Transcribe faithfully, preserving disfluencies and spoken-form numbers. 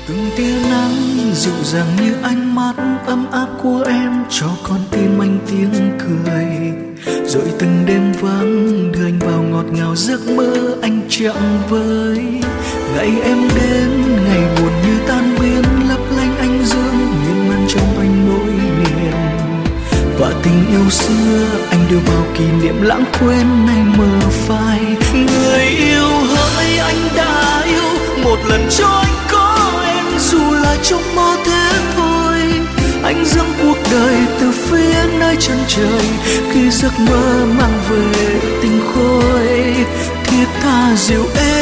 Từng tia nắng dịu dàng như ánh mắt ấm áp của em cho con tim anh tiếng cười, rồi từng đêm vắng đưa anh vào ngọt ngào giấc mơ anh chạm với. Ngày em đến ngày buồn như tan biến, lấp lánh ánh dương miên man trong anh nỗi niềm, và tình yêu xưa anh đưa vào kỷ niệm lãng quên nay mơ phai. Người yêu hỡi anh đã yêu một lần cho anh có em, dù là trong mơ thế thôi. Anh dâng cuộc đời từ phía nơi chân trời, khi giấc mơ mang về tình khôi thiết tha dịu êm.